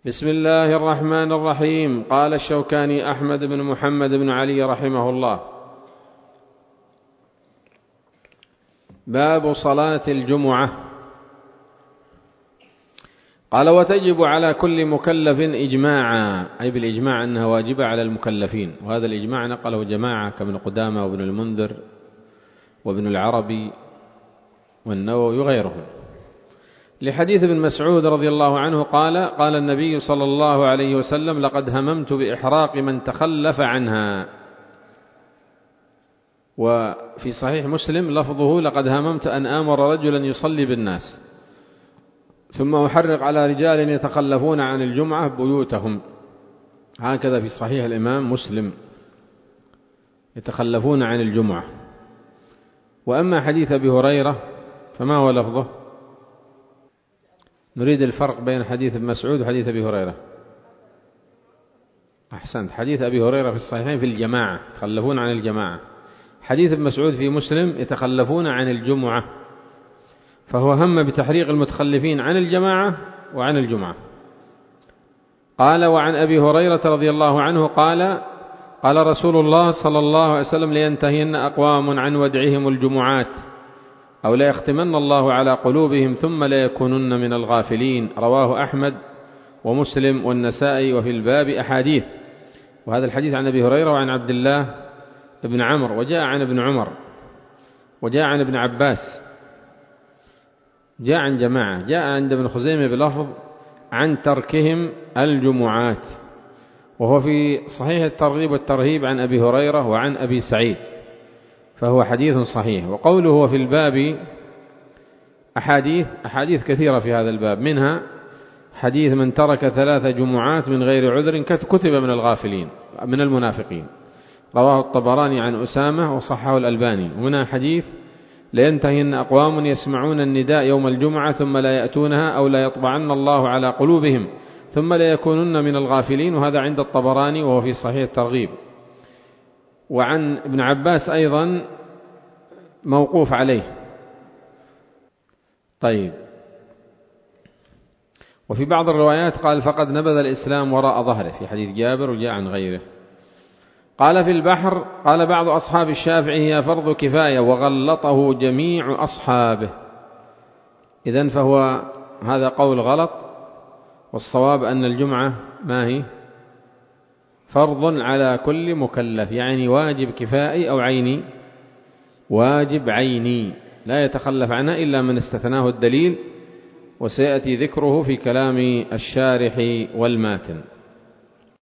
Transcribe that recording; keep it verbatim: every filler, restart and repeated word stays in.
بسم الله الرحمن الرحيم. قال الشوكاني أحمد بن محمد بن علي رحمه الله: باب صلاة الجمعة. قال: وتجب على كل مكلف إجماعا، أي بالإجماع أنها واجبة على المكلفين، وهذا الإجماع نقله جماعة كابن قدامة وابن المنذر وابن العربي والنووي وغيرهم، لحديث ابن مسعود رضي الله عنه قال: قال النبي صلى الله عليه وسلم: لقد هممت بإحراق من تخلف عنها. وفي صحيح مسلم لفظه: لقد هممت أن آمر رجلا يصلي بالناس ثم أحرق على رجال يتخلفون عن الجمعة بيوتهم. هكذا في صحيح الإمام مسلم، يتخلفون عن الجمعة. وأما حديث أبي هريرة فما هو لفظه؟ نريد الفرق بين حديث ابن مسعود وحديث أبي هريرة. أحسنت، حديث أبي هريرة في الصحيحين في الجماعة، يتخلفون عن الجماعة. حديث ابن مسعود في مسلم يتخلفون عن الجمعة، فهو هم بتحريق المتخلفين عن الجماعة وعن الجمعة. قال: وعن أبي هريرة رضي الله عنه قال: قال رسول الله صلى الله عليه وسلم: لينتهين أقوام عن ودعهم الجمعات، أو ليختمن الله على قلوبهم ثم ليكونن من الغافلين. رواه أحمد ومسلم والنسائي، وفي الباب أحاديث. وهذا الحديث عن أبي هريرة وعن عبد الله بن عمرو، وجاء عن ابن عمر، وجاء عن ابن عباس، جاء عن جماعة. جاء عند ابن خزيمة بلفظ: عن تركهم الجمعات، وهو في صحيح الترغيب والترهيب عن أبي هريرة وعن أبي سعيد، فهو حديث صحيح. وقوله هو في الباب أحاديث، أحاديث كثيرة في هذا الباب، منها حديث: من ترك ثلاث جمعات من غير عذر كتب من الغافلين من المنافقين. رواه الطبراني عن أسامة وصححه الألباني. هنا حديث: لينتهين أقوام يسمعون النداء يوم الجمعة ثم لا يأتونها، أو لا يطبعن الله على قلوبهم ثم لا يكونن من الغافلين. وهذا عند الطبراني وهو في صحيح الترغيب. وعن ابن عباس أيضا موقوف عليه. طيب، وفي بعض الروايات قال: فقد نبذ الإسلام وراء ظهره، في حديث جابر، وجاء عن غيره. قال: في البحر: قال بعض أصحاب الشافعي: هي فرض كفاية، وغلطه جميع أصحابه. إذن فهو هذا قول غلط، والصواب أن الجمعة ما هي؟ فرض على كل مكلف، يعني واجب كفائي أو عيني؟ واجب عيني، لا يتخلف عنها إلا من استثناه الدليل، وسيأتي ذكره في كلام الشارح والماتن.